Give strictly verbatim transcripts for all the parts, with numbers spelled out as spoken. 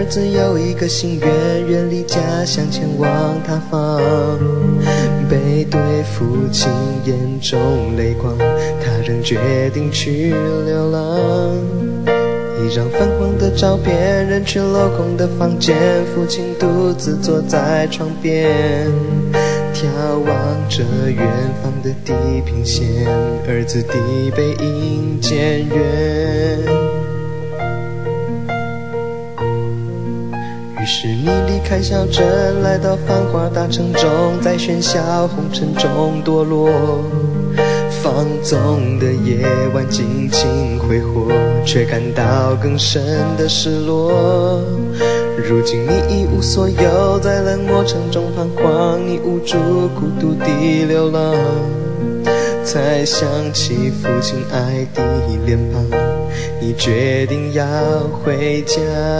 儿子有一个心愿，远离家乡前往他方，背对父亲眼中泪光，他仍决定去流浪。一张泛黄的照片，人群镂空的房间，父亲独自坐在床边，眺望着远方的地平线，儿子的背影渐远。于是你离开小镇，来到繁华大城中，在喧嚣红尘中堕落。放纵的夜晚尽情挥霍，却感到更深的失落。如今你一无所有，在冷漠城中彷徨，你无助孤独地流浪。才想起父亲爱的脸庞，你决定要回家。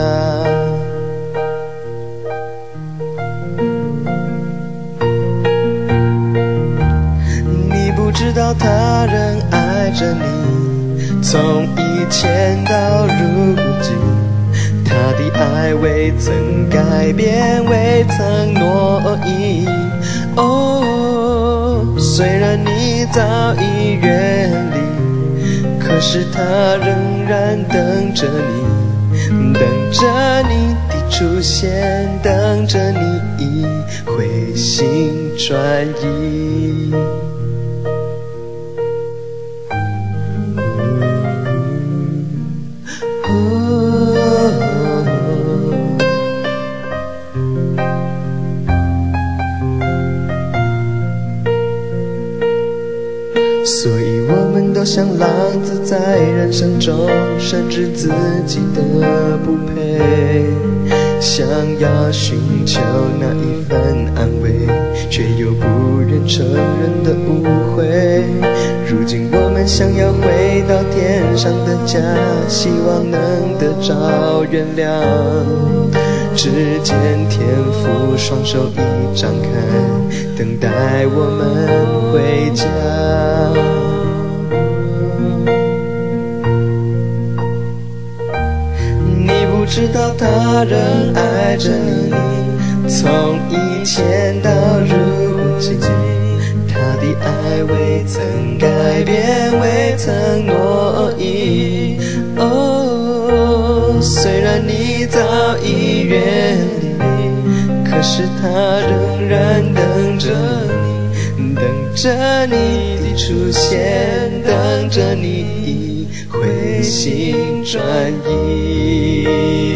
知道他仍爱着你，从以前到如今，他的爱未曾改变，未曾挪移。哦，虽然你早已远离，可是他仍然等着你，等着你的出现，等着你回心转意。所以我们都像浪子在人生中，深知自己的不配，想要寻求那一份安慰，却又不愿承认的误会。如今我们想要回到天上的家，希望能得着原谅，只见天父双手已张开，等待我们回家。你不知道他仍爱着你，从以前到如今，他的爱未曾改变，未曾挪移。哦，虽然你早已远离，可是他仍然等着你，等着你的出现，等着你回心转意。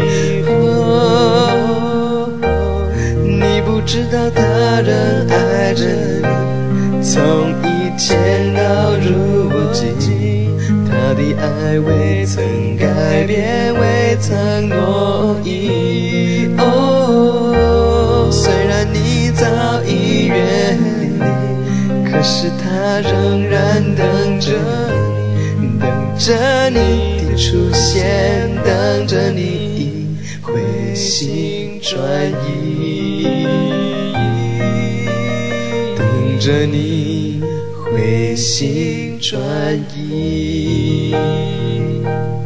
哦，你不知道他仍爱着你，从以前到如今，他的爱未曾改变，未曾挪移。哦，虽然你早已远离，可是他仍然等着你，等着你的出现，等着你回心转意，等着你回心转意。